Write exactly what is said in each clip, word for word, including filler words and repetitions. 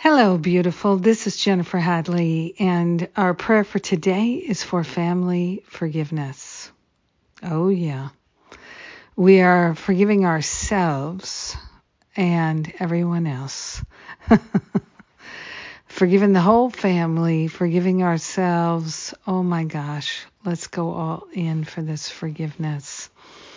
Hello, beautiful. This is Jennifer Hadley, and our prayer for today is for family forgiveness. Oh, yeah. We are forgiving ourselves and everyone else. Forgiving the whole family, forgiving ourselves. Oh, my gosh. Let's go all in for this forgiveness.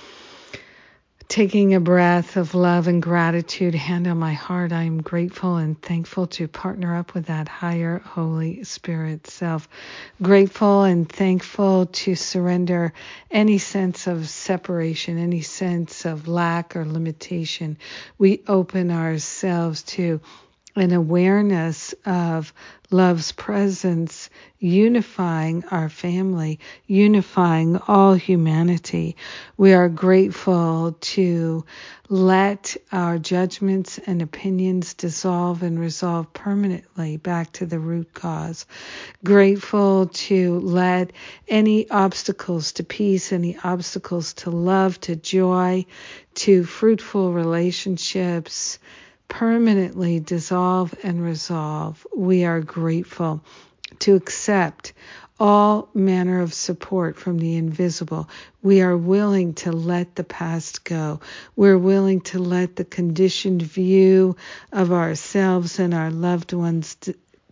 Taking a breath of love and gratitude, hand on my heart, I am grateful and thankful to partner up with that higher Holy Spirit self. Grateful and thankful to surrender any sense of separation, any sense of lack or limitation. We open ourselves to an awareness of love's presence, unifying our family, unifying all humanity. We are grateful to let our judgments and opinions dissolve and resolve permanently back to the root cause. Grateful to let any obstacles to peace, any obstacles to love, to joy, to fruitful relationships, permanently dissolve and resolve. We are grateful to accept all manner of support from the invisible. We are willing to let the past go. We're willing to let the conditioned view of ourselves and our loved ones d-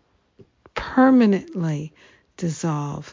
permanently dissolve.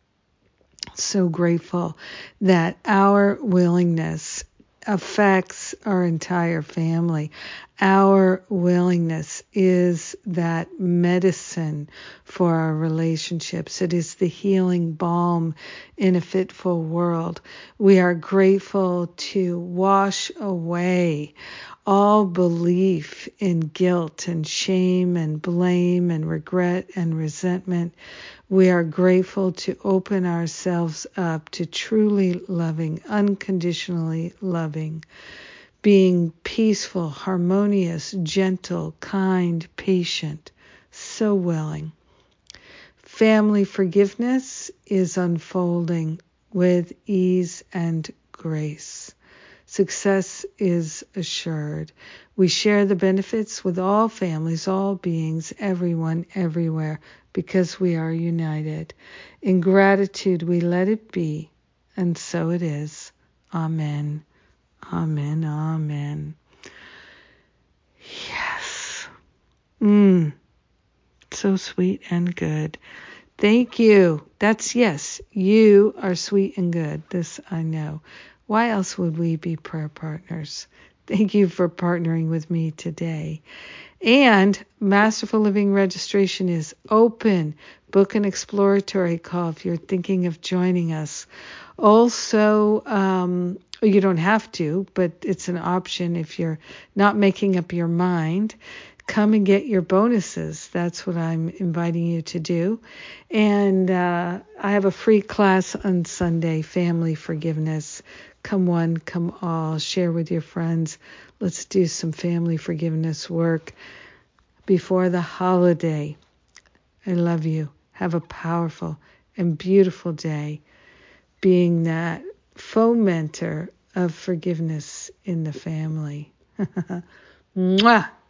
So grateful that our willingness affects our entire family. Our willingness is that medicine for our relationships. It is the healing balm in a fitful world. We are grateful to wash away all belief in guilt and shame and blame and regret and resentment. We are grateful to open ourselves up to truly loving, unconditionally loving, being peaceful, harmonious, gentle, kind, patient, so willing. Family forgiveness is unfolding with ease and grace. Success is assured. We share the benefits with all families, all beings, everyone, everywhere, because we are united. In gratitude, we let it be, and so it is. Amen. Amen. Amen. Yes. Mmm. So sweet and good. Thank you. That's yes. You are sweet and good. This I know. Why else would we be prayer partners? Thank you for partnering with me today. And Masterful Living registration is open. Book an exploratory call if you're thinking of joining us. Also, um, you don't have to, but it's an option if you're not making up your mind. Come and get your bonuses. That's what I'm inviting you to do. And uh, I have a free class on Sunday, Family Forgiveness. Come one, come all. Share with your friends. Let's do some family forgiveness work before the holiday. I love you. Have a powerful and beautiful day, being that fomenter of forgiveness in the family. Mwah!